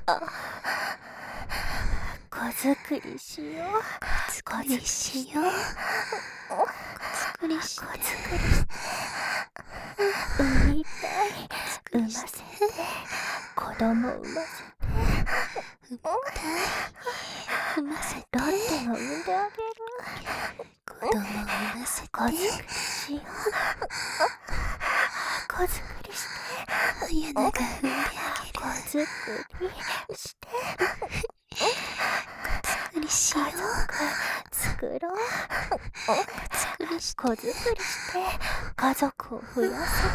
子作りしよう。 子作りしよう。子作りして。 産みたい。産ませて。子供産ませて。 産ませて。 ロッテも産んであげる。 子供産ませて。 子作りしよう。子作りして。 綾菜が産んであげる。 子作りして。 子作りしよう。 作ろう。 子作りして。 子作りして家族を増やそう。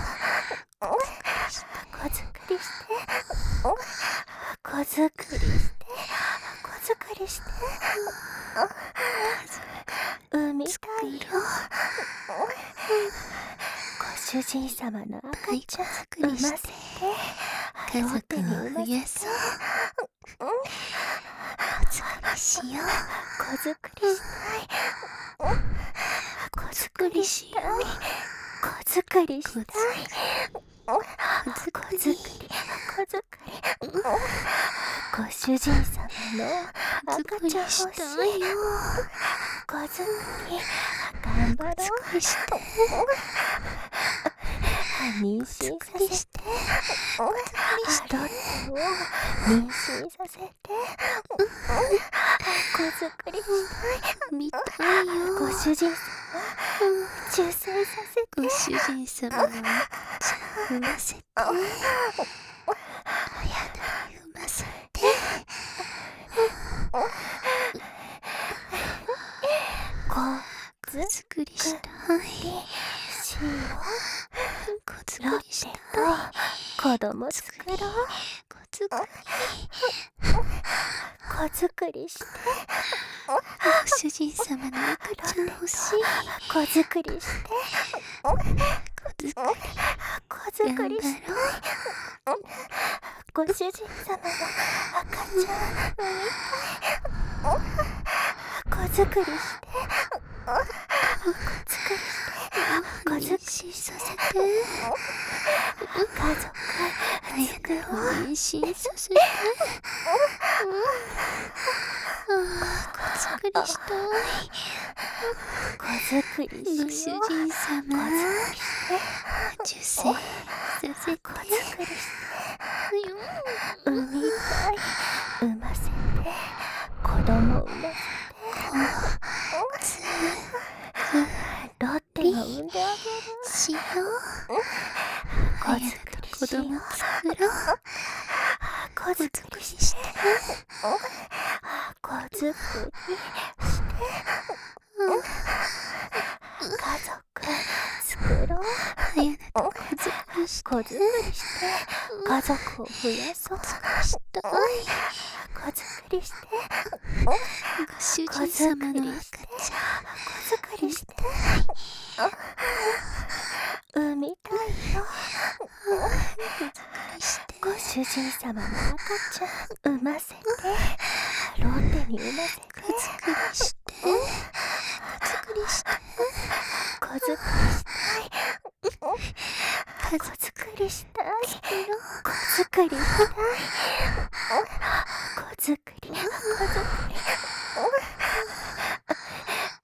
子作りして。子作りして。子作りして。産みたいよ。ご主人様の赤ちゃん産ませて。 家族を増やそう。子作りしよう。 子作りしたい。子作りしたい。子作りしたい。子作り。ご主人様の赤ちゃん欲しい。子作り頑張ろう。妊娠させて。ロッテを妊娠させて。子作りしたい。 見たいよ。 ご主人様出産させて。 ご主人様の赤ちゃん産ませて。親に産ませて。子作りしたい。 しよう。 子作りしたい。 子供作ろう。 子作り。 子作りして。 ご主人様の赤ちゃん欲しい。 子作りして。子作りして。ご主人様の赤ちゃん産みたい。子作りして。子作りさせて。家族作ろう。 妊娠させて。子作りしたい。 子作りしよう。 ご主人様受精させて。 子作りして。産みたい。産ませて。子供産ませて。ロッテが産んであげる。 しよう。 子作りしよう。 子供作ろう。 子作りして。子作りして。家族作ろう。 綾菜と子作りして。 子作りして家族を増やそう。 したい。 子作りして。 ご主人様の赤ちゃん。 子作りして。産みたいよ。ご主人様の赤ちゃん産ませて。ロッテに産ませて。 子作りして。子作りして。 子作りしたい。子作りしたい。子作りしたい。